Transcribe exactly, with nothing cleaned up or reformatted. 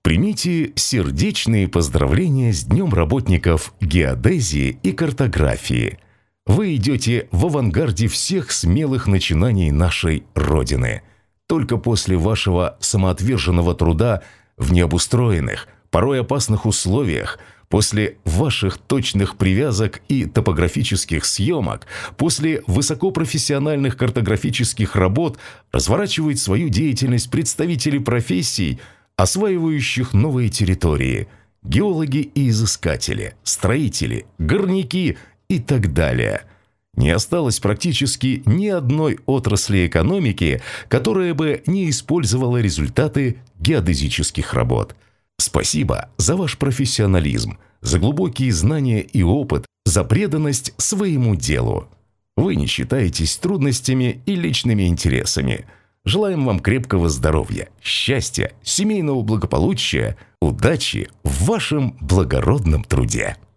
Примите сердечные поздравления с Днем работников геодезии и картографии. Вы идете в авангарде всех смелых начинаний нашей Родины. Только после вашего самоотверженного труда в необустроенных, порой опасных условиях, после ваших точных привязок и топографических съемок, после высокопрофессиональных картографических работ разворачивают свою деятельность представители профессий, осваивающих новые территории, геологи и изыскатели, строители, горняки и так далее. Не осталось практически ни одной отрасли экономики, которая бы не использовала результаты геодезических работ. Спасибо за ваш профессионализм, за глубокие знания и опыт, за преданность своему делу. Вы не считаетесь трудностями и личными интересами. Желаем вам крепкого здоровья, счастья, семейного благополучия, удачи в вашем благородном труде.